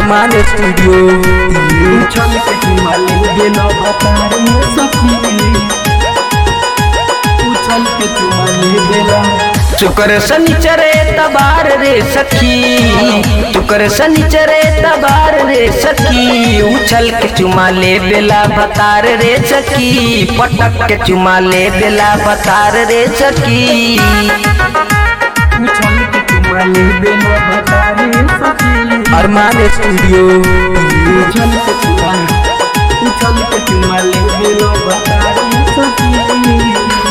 अरमान studio उछल के चुमा ले बेला भतार सखी उछल के चुमा ले बेला चुकर शनिचरे तबार रे सखी चुकर शनिचरे तबार रे सखी उछल के चुमा ले बेला भतार रे सखी पटक के चुमा ले बेला भतार रे सखी उछल के चुमा ले बेला भतार सखी अरमान स्टूडियो उछल के चुमा ले बेला भतार सखी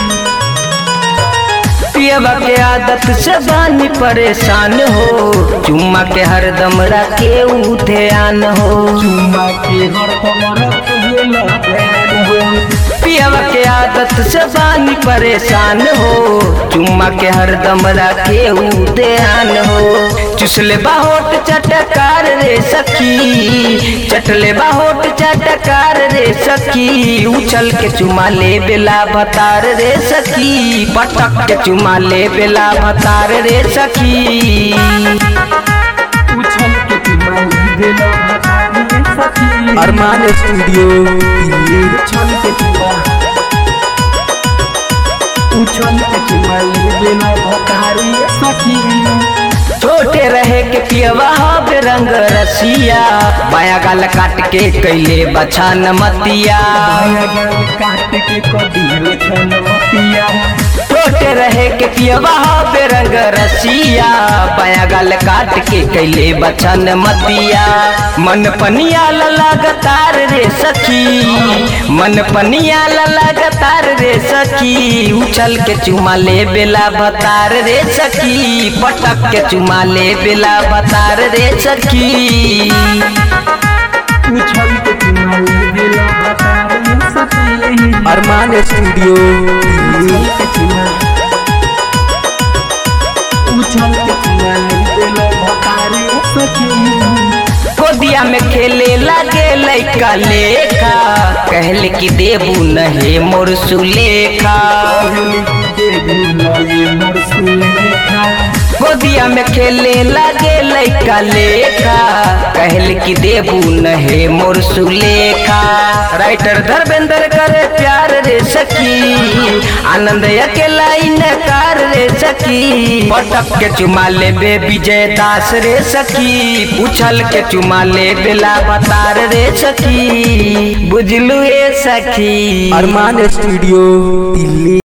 पियवा के आदत से बानी परेशान हो चुम्मा के हरदम रखे ऊ ध्यान हो चुमा के हरदम रखेला पियवा के आदत से बानी परेशान हो चुम्मा के हरदम रखे ऊ ध्यान हो चुसले बाहोट चटकार रे सखी चटले बाहोट चटकार रे सखी उछल के चुमा ले बेला भतार रे सखी पटक के चुमा ले बेला भतार रे सखी उछल के चुमा ले बेला भतार सखी अरमान स्टूडियो उछल के चुमा ले बेला भतार सखी छोटे रहे के पियवा रंग रसिया बाया गाल काट के कैले बछान मतिया काट के कदी छनमतिया छोटे रहे के पियवा रंग रसिया बाया गाल काट के कैले बछान मतिया मन पनिया लगातार रे सखी मन पनिया लगातार रे सखी उछल के चुमा ले बेला भतार रे सखी पटक के चुमा ले बेला भतार रे सखी उछल के चुमा ले बेला भतार सखी अरमान स्टूडियो उछल के चुमा ले बेला भतार सखी गोदिया में खेले लगे लैका लेखा कहले कि देबू नहे मोर सुलेखा गोदिया में खेले लगे लैका लेखा कहले कि देबू नहे मोर सुलेखा राइटर धर्मेंद्र करे प्यार रे सखी आनंद अकेला इनकार रे सखी पटक के चुमा ले बे विजय दास रे सखी उछल के चुमा ले बेला भतार रे सखी बुझलू ए सखी अरमान स्टूडियो दिल्ली।